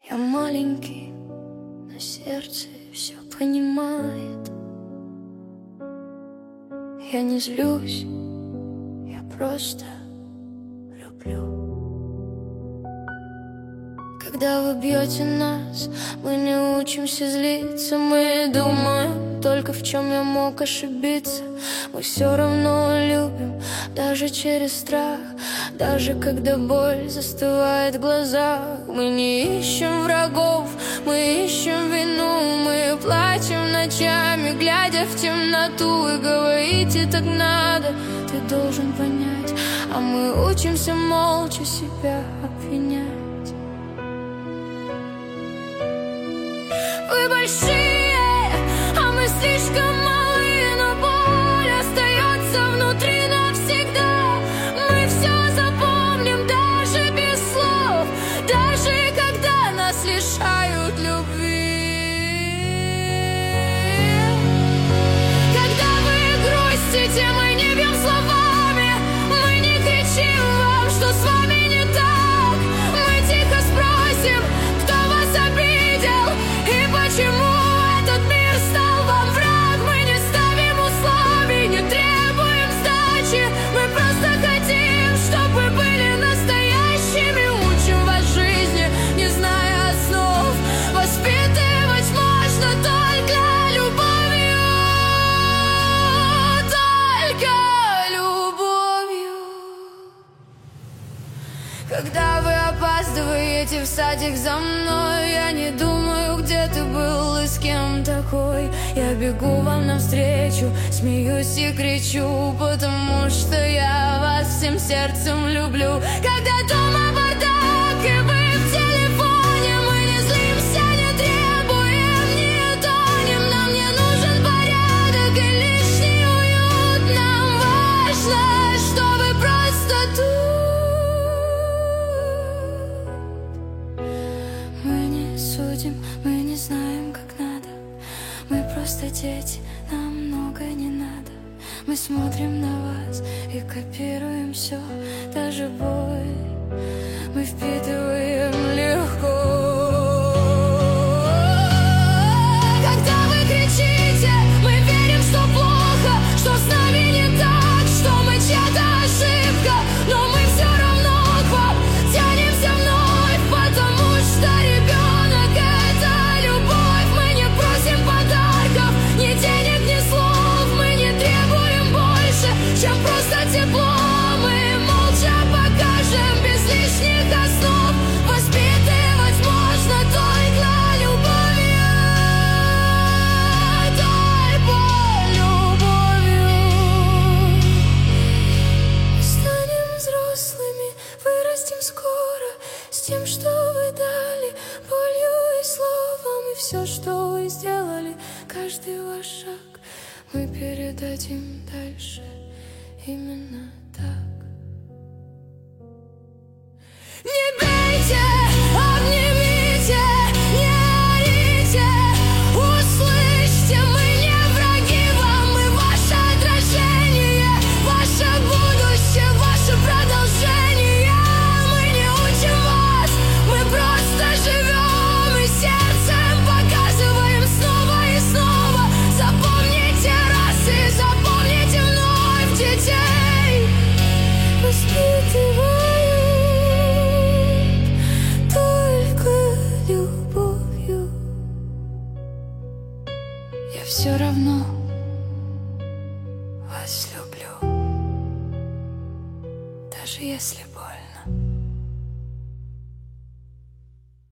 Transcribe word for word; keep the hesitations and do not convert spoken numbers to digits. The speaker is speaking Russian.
Я маленький, но сердце все понимает. Я не злюсь, я просто люблю. Когда вы бьете нас, мы не учимся злиться. Мы думаем только, в чем я мог ошибиться. Мы все равно любим, даже через страх. Даже когда боль застывает в глазах. Мы не ищем врагов, мы ищем вину. Мы плачем ночами, глядя в темноту. И говорите, так надо, ты должен понять. А мы учимся молча себя обвинять. Вы большие, а мы слишком малые, но боль остается внутри навсегда. Мы все запомним даже без слов, даже когда нас лишают любви. Когда вы грустите, мы не бьем словами, мы не кричим вам, что с вами не так. Мы тихо спросим, кто вас обидел и почему этот мир стал вам враг. Мы не ставим условий, не требуем сдачи. Мы просто хотим, чтобы вы были настоящими. Учим вас жизни, не зная основ. Воспитывать можно только любовью, только любовью. Когда вы опаздываете в садик за мной, я не думаю, где ты был и с кем такой. Я бегу вам навстречу, смеюсь и кричу, потому что я вас всем сердцем люблю. Когда дома бардак и вы в телефоне, мы не злимся, не требуем, не тонем. Нам не нужен порядок и лишний уют. Нам важно, чтобы просто тут. Мы не судим, мы не знаем, как надо. Мы просто дети, нам много не надо. Мы смотрим на вас и копируем все, даже боль мы впитываем легко. Когда вы кричите, мы верим, что плохо, что с нами не так, что мы чья-то ошибка. Но мы все равно к вам тянемся вновь, потому что ребенок — это любовь. Мы не просим подарков, ни денег, ни слов. Мы не требуем больше, чем просто тепло. Мы молча покажем без лишних основ. Воспитывать можно только любовью, только любовью. Станем взрослыми, вырастем скоро, с тем, что вы дали, болью и словом. И все, что вы сделали, каждый ваш шаг, мы передадим дальше именно так. Не бейте, обнимите, не орите, услышьте, мы не враги вам, мы ваше отражение, ваше будущее, ваше продолжение. Мы не учим вас, мы просто живем и сердцем показываем снова и снова. Запомните раз и запомните вновь детей. Воспитывают только любовью. Я все равно вас люблю, даже если больно.